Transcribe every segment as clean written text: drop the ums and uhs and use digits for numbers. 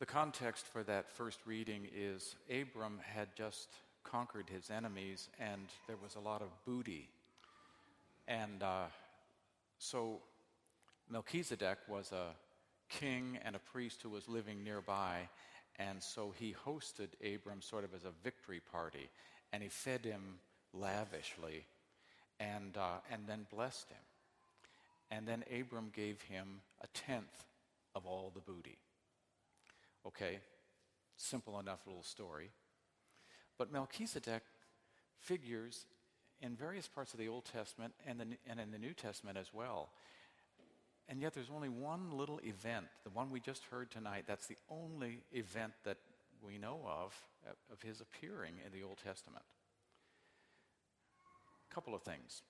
context for that first reading is Abram had just conquered his enemies, and there was a lot of booty. And so Melchizedek was a king and a priest who was living nearby, and so he hosted Abram sort of as a victory party, and he fed him lavishly, and then blessed him. And then Abram gave him a tenth of all the booty. Okay, simple enough little story. But Melchizedek figures in various parts of the Old Testament and in the New Testament as well. And yet there's only one little event, the one we just heard tonight, that's the only event that we know of his appearing in the Old Testament. A couple of things.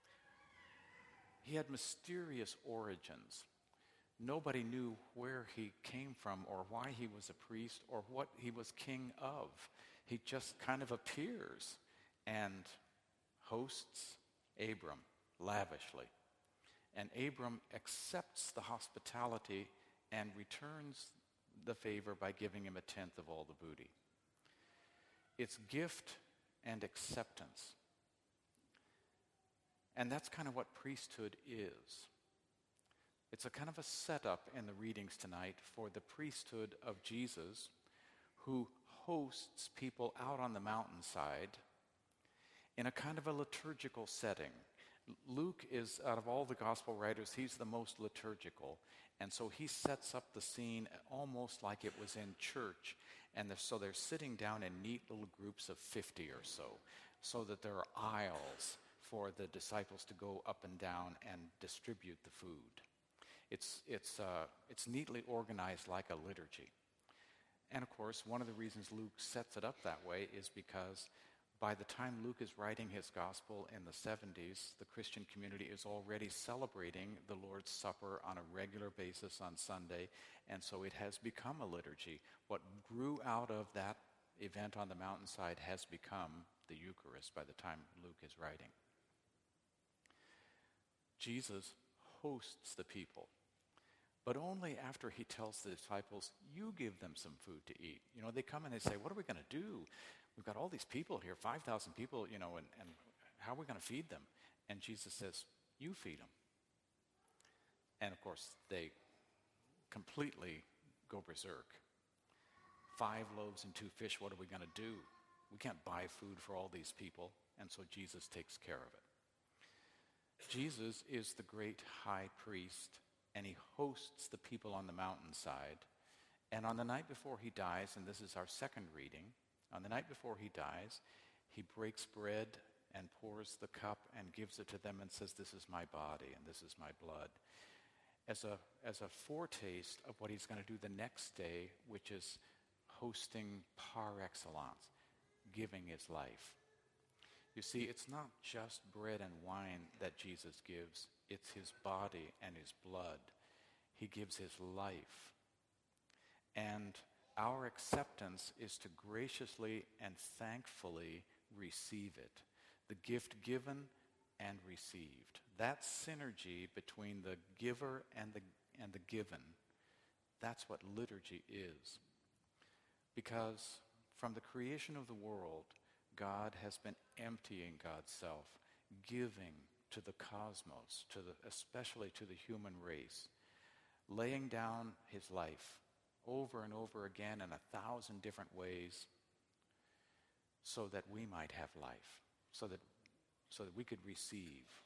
He had mysterious origins. Nobody knew where he came from or why he was a priest or what he was king of. He just kind of appears and hosts Abram lavishly. And Abram accepts the hospitality and returns the favor by giving him a tenth of all the booty. It's gift and acceptance. And that's kind of what priesthood is. It's a kind of a setup in the readings tonight for the priesthood of Jesus, who hosts people out on the mountainside in a kind of a liturgical setting. Luke is, out of all the gospel writers, he's the most liturgical. And so he sets up the scene almost like it was in church. And so they're sitting down in neat little groups of 50 or so that there are aisles for the disciples to go up and down and distribute the food. It's neatly organized like a liturgy. And of course, one of the reasons Luke sets it up that way is because by the time Luke is writing his gospel in the 70s, the Christian community is already celebrating the Lord's Supper on a regular basis on Sunday, and so it has become a liturgy. What grew out of that event on the mountainside has become the Eucharist by the time Luke is writing. Jesus hosts the people, but only after he tells the disciples, you give them some food to eat. You know, they come and they say, what are we going to do? We've got all these people here, 5,000 people, and how are we going to feed them? And Jesus says, you feed them. And of course, they completely go berserk. 5 loaves and 2 fish, what are we going to do? We can't buy food for all these people. And so Jesus takes care of it. Jesus is the great high priest, and he hosts the people on the mountainside. And on the night before he dies, and this is our second reading, on the night before he dies, he breaks bread and pours the cup and gives it to them and says, this is my body and this is my blood, as a foretaste of what he's going to do the next day, which is hosting par excellence, giving his life. You see, it's not just bread and wine that Jesus gives. It's his body and his blood. He gives his life. And our acceptance is to graciously and thankfully receive it. The gift given and received. That synergy between the giver and the given, that's what liturgy is. Because from the creation of the world, God has been emptying God's self, giving to the cosmos, especially to the human race, laying down his life over and over again in 1,000 different ways so that we might have life, so that we could receive.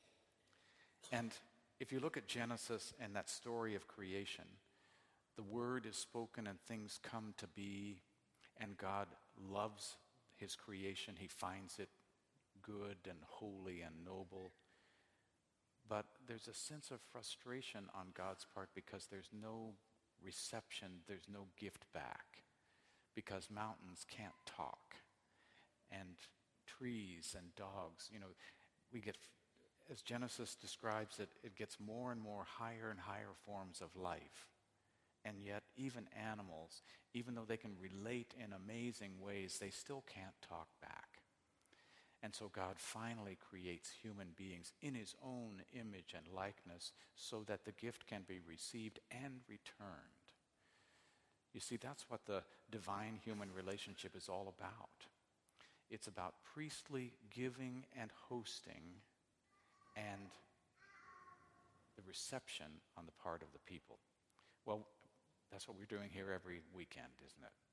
And if you look at Genesis and that story of creation, the word is spoken and things come to be, and God loves his creation. He finds it good and holy and noble. But there's a sense of frustration on God's part because there's no reception, there's no gift back, because mountains can't talk, and trees and dogs, we get, as Genesis describes it, it gets more and more higher and higher forms of life. And yet even animals, even though they can relate in amazing ways, they still can't talk back. And so God finally creates human beings in his own image and likeness so that the gift can be received and returned. You see, that's what the divine-human relationship is all about. It's about priestly giving and hosting and the reception on the part of the people. Well, that's what we're doing here every weekend, isn't it?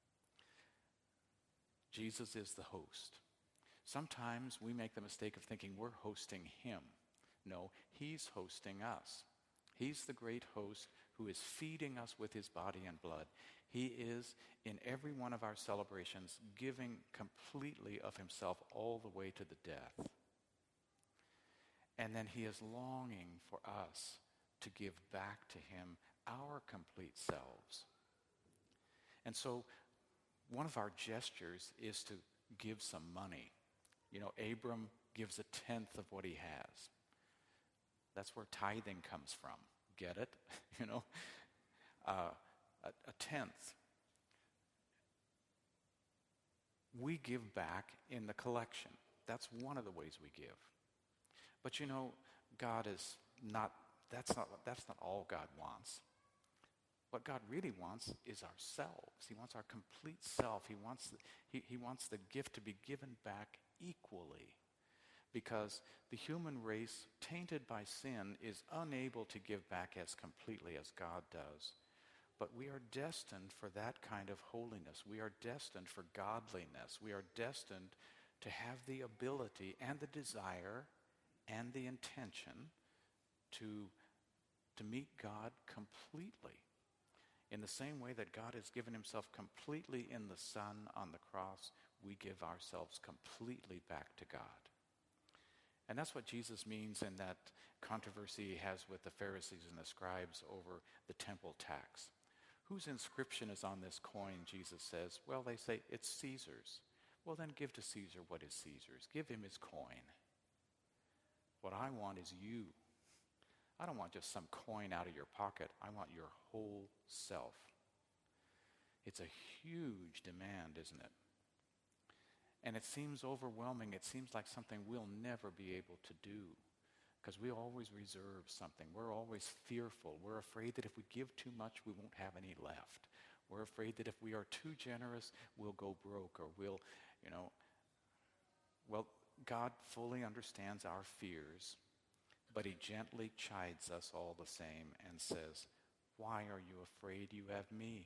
Jesus is the host. Sometimes we make the mistake of thinking we're hosting him. No, he's hosting us. He's the great host who is feeding us with his body and blood. He is, in every one of our celebrations, giving completely of himself all the way to the death. And then he is longing for us to give back to him our complete selves. And so one of our gestures is to give some money. You know, Abram gives 1/10 of what he has. That's where tithing comes from. Get it? You know, a tenth. We give back in the collection. That's one of the ways we give. But you know, God is not. That's not all God wants. What God really wants is ourselves. He wants our complete self. He wants the gift to be given back equally. Because the human race, tainted by sin, is unable to give back as completely as God does. But we are destined for that kind of holiness. We are destined for godliness. We are destined to have the ability and the desire and the intention to meet God completely. In the same way that God has given himself completely in the Son on the cross, we give ourselves completely back to God. And that's what Jesus means in that controversy he has with the Pharisees and the scribes over the temple tax. Whose inscription is on this coin, Jesus says? Well, they say, it's Caesar's. Well, then give to Caesar what is Caesar's. Give him his coin. What I want is you. I don't want just some coin out of your pocket. I want your whole self. It's a huge demand, isn't it? And it seems overwhelming. It seems like something we'll never be able to do because we always reserve something. We're always fearful. We're afraid that if we give too much, we won't have any left. We're afraid that if we are too generous, we'll go broke or we'll, well, God fully understands our fears, but he gently chides us all the same and says, why are you afraid you have me?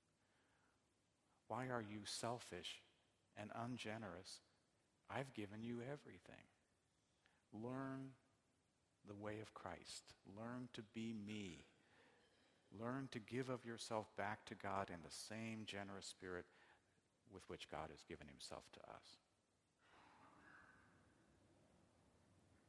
Why are you selfish and ungenerous? I've given you everything. Learn the way of Christ. Learn to be me. Learn to give of yourself back to God in the same generous spirit with which God has given himself to us.